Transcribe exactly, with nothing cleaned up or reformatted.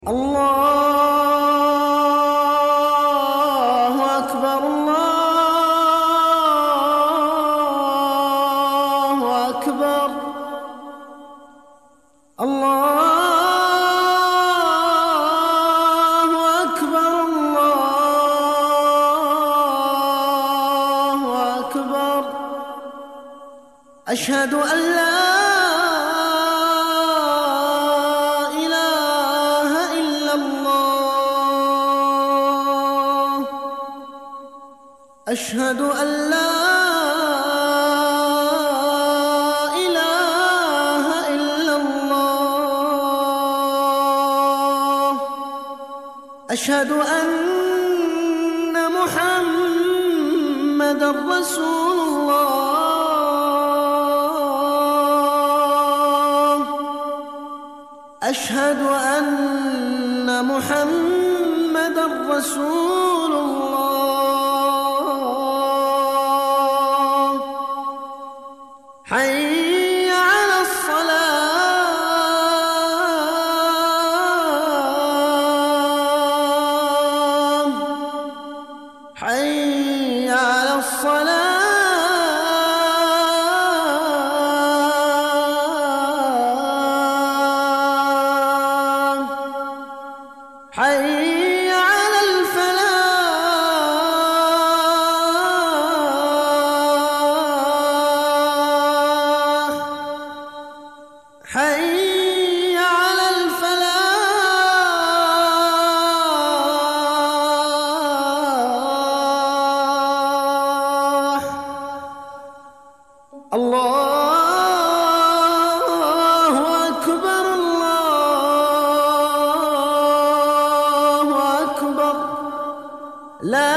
الله أكبر الله أكبر الله أكبر الله أكبر أشهد أن لا أشهد أن لا إله إلا الله أشهد أن محمدًا رسول الله أشهد أن محمدًا رسول الله حي على الصلاة حي على الصلاة حي على الفلاح حي على الفلاح الله أكبر الله أكبر لا